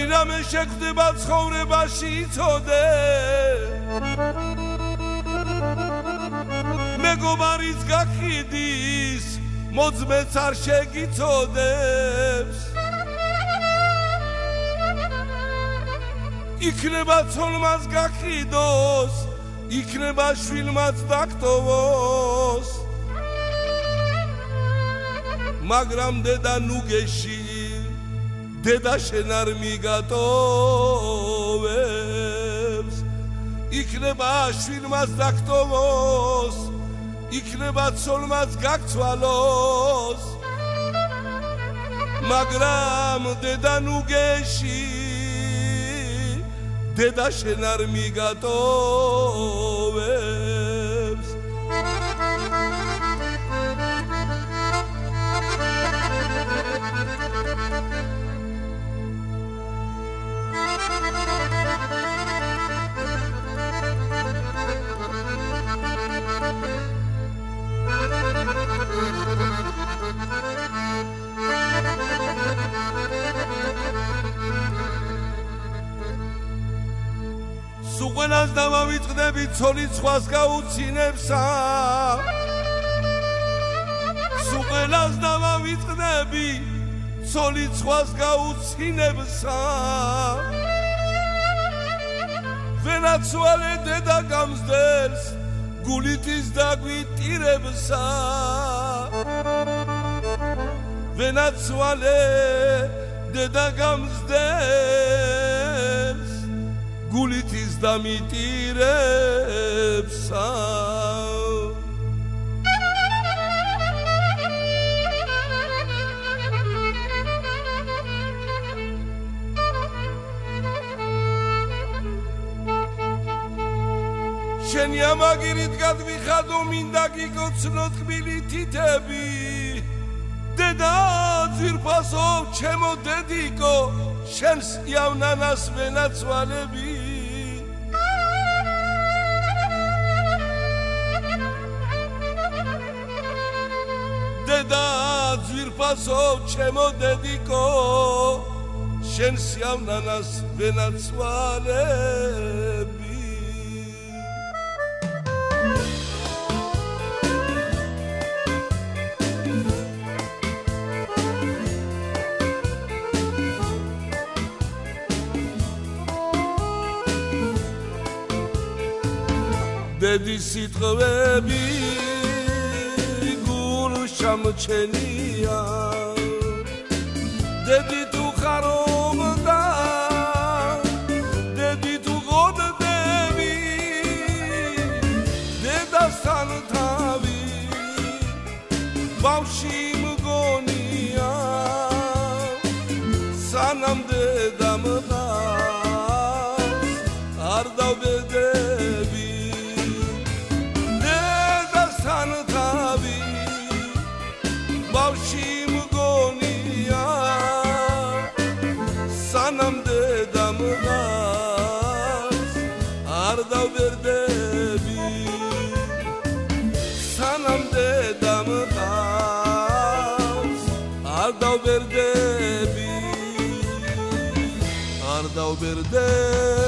რამე შეგვდება ცხოვრებაში იცოდე მეგობარიც გაქიდის მოძმეც არ შეგიცოდებს იქნება ცოლმაც გაქიდოს იქნება შვილმაც დაგტოვოს მაგრამ დედა ნუგეში დედა შენ არ მიგატოვებს იქნება შვილმაც დაგტოვოს იქნება ცოლმაც გაგცვალოს მაგრამ დედა ნუგეში დედა შენ არ მიგატოვებს სუყენას დამავიწყდები ცოლით სხვას გაუცინებსა სუყენას დამავიწყდები ცოლით სხვას გაუცინებსა ვენაცვალე დედა გამსდელს გულით ის დაგვიტირებსა ვენაცვალე დედა გამსდელს გულით ის დამიტირებსა შენი ამაგირით გადვიხადო მინდა გიგოცნო თბილი თითები დედა ძვირფასო ჩემო დედიკო შენს იავნანას ვენაცვალები დედა ძვირფასო ჩემო დედიკო შენს იავნანას ვენაცვალები დედის სიტყვები გულშამჩენია დედი თუ ხარობდა დედი თუ ღოდდები დედასთან თავი ბავში მგონია სანამ დედა მყავს არ დავდედები ბავში მგონია სანამ დედა მყავს არ დავდედები სანამ დედა მყავს არ დავდედები არ დავდედები